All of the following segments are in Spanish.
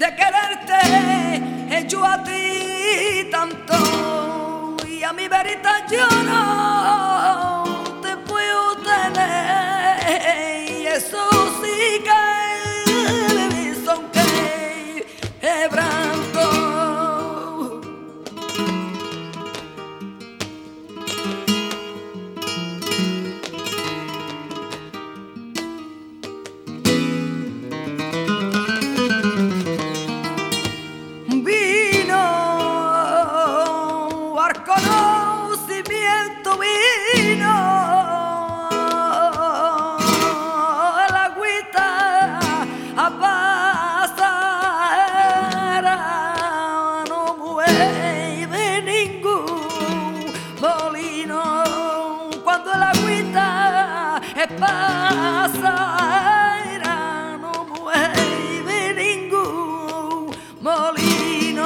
de quererte hecho a ti tanto, y a mi verita yo no te puedo tener, y eso sí que son que quebranto. Conocimiento vino el agüita a pasar, no mueve ningún molino cuando el agüita pasa, no mueve ningún molino.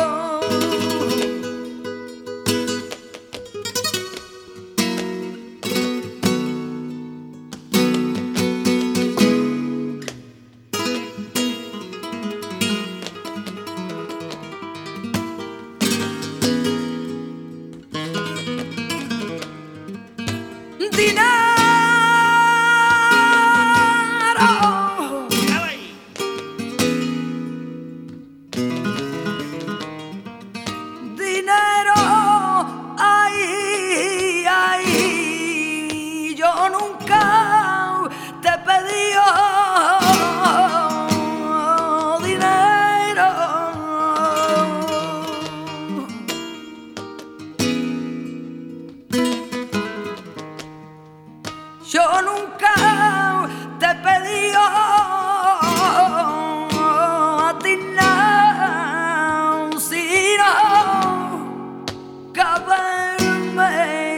Dinero, dinero, ay, ay, yo nunca te he pedido dinero. Yo nunca te he pedido a ti nada, sino que verme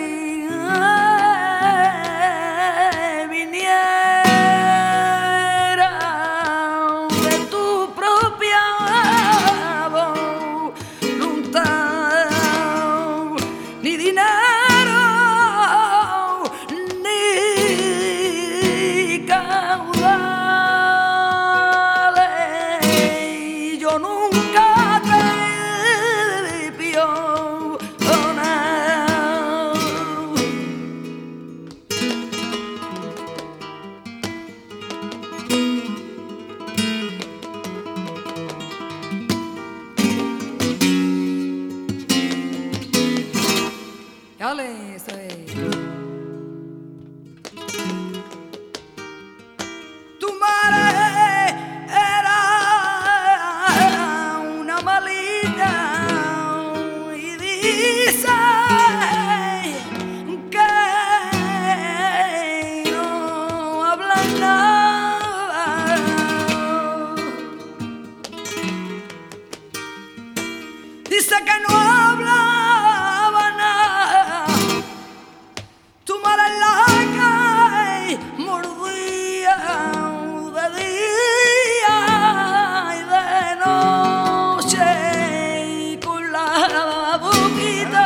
viniera de tu propia voluntad, ni dinero ni caudales, yo nunca te pido nada. Dale, eso es. Tu madre era una malita y dice que no habla nada. Dice que no hablaba nada. Tu madre en la calle mordía de día y de noche, y con la boquita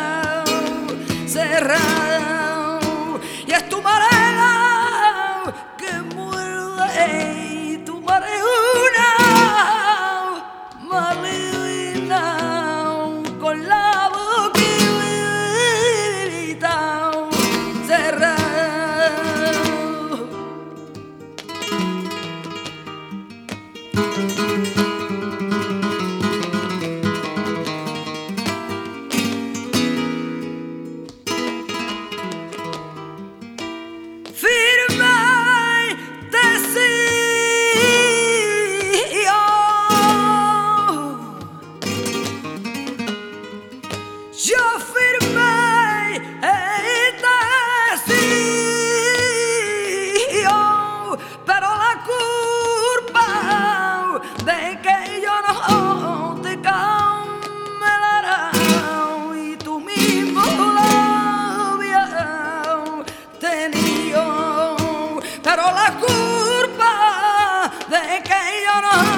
cerrada, y es tu madre la que muerde, y tu madre una maligna con la boquita cerrada. Firme decido, yo firme decido, pero la culpa de que yo no te camelara y tú mismo lo habías tenido, pero la culpa de que yo no